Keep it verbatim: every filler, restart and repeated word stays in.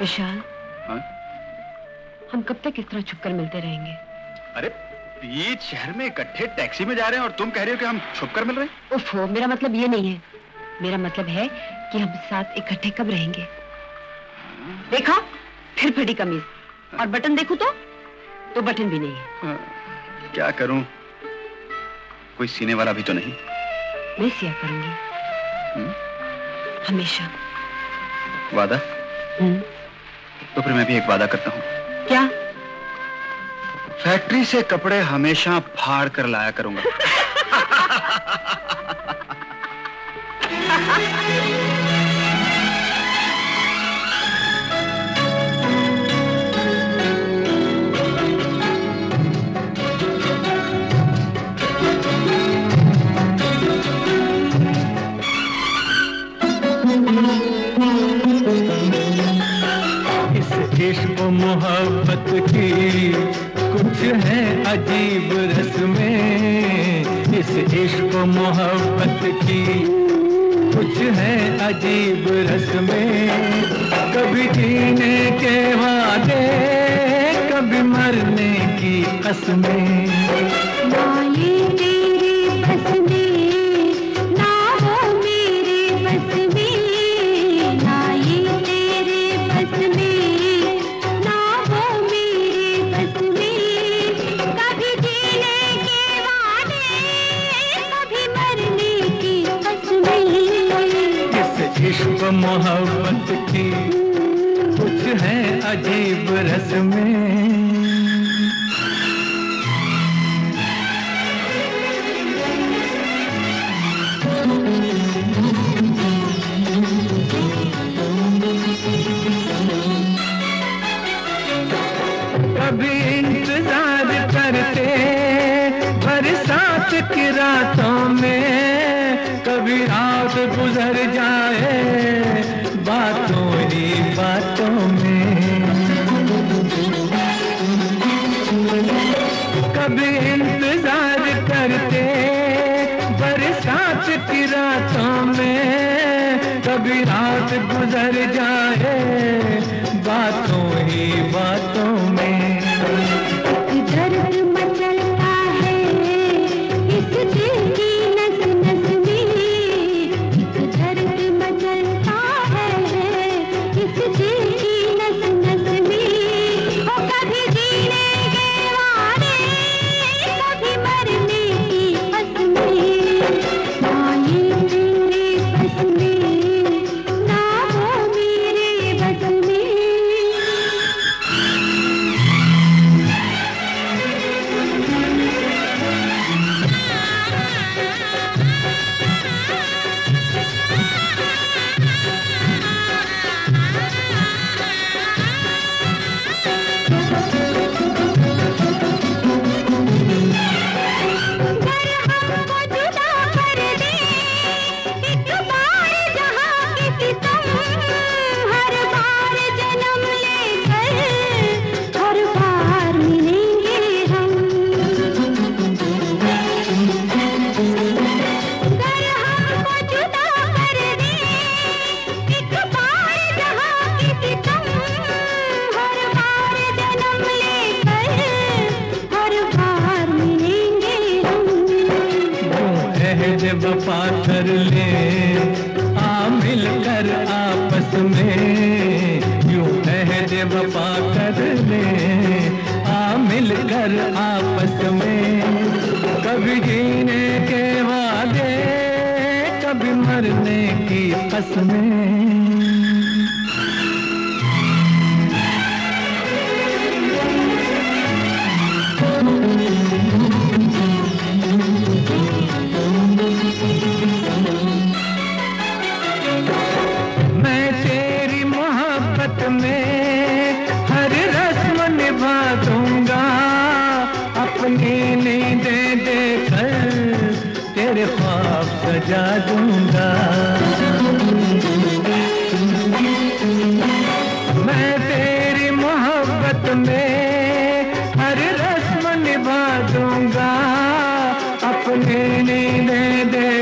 विशाल, हाँ? हम कब तक इस तरह छुपकर मिलते रहेंगे? अरे बीच शहर में इकट्ठे टैक्सी में जा रहे हैं और तुम कह रही हो कि हम छुपकर मिल रहे हैं? उफ़ो, मेरा मतलब ये नहीं है। मेरा मतलब है कि हम साथ इकट्ठे कब रहेंगे। देखा, फिर फटी कमीज, और बटन देखूं तो तो बटन भी नहीं है। क्या करूं, कोई सीने वाला भी तो नहीं। मैं सिया करूंगी। हुँ? हमेशा। वादा? हुँ? तो फिर मैं भी एक वादा करता हूँ। क्या? फैक्ट्री से कपड़े हमेशा फाड़ कर लाया करूंगा। इश्क मोहब्बत की कुछ है अजीब रस्में, इस इश्क मोहब्बत की कुछ है अजीब रस्में। कभी जीने के वादे, कभी मरने की कसमें। ना ये तेरे बस में, ना वो मेरे बस में, ना ये तेरे बस में, इश्क मोहब्बत की कुछ है अजीब रस्में। कभी इंतजार करते बरसात की रातों में, कभी रात गुजर जाए बातों ही बातों में। कभी इंतजार करते बरसात की रातों में, कभी रात गुजर जाए बातों ही बातों में। दर्द मचलता है इस दिल की नस नस में, दर्द मचलता है इस दिल की नस नस में। ओ कभी जीने के वादे, कभी मरने की कसमें। ना ये तेरे बस में, ना वो मेरे बस में। वफा कर ले आ मिल कर आपस में, यूं अहद वफा कर ले आ मिल कर आपस में। कभी जीने के वादे, कभी मरने की कसमें। मैं तेरी मोहब्बत में हर रस्म निभा दूंगा, अपनी नींदें देकर तेरे ख्वाब सजा दूंगा। मैं तेरी मोहब्बत में हर रस्म निभा दूंगा, अपनी नींदें दे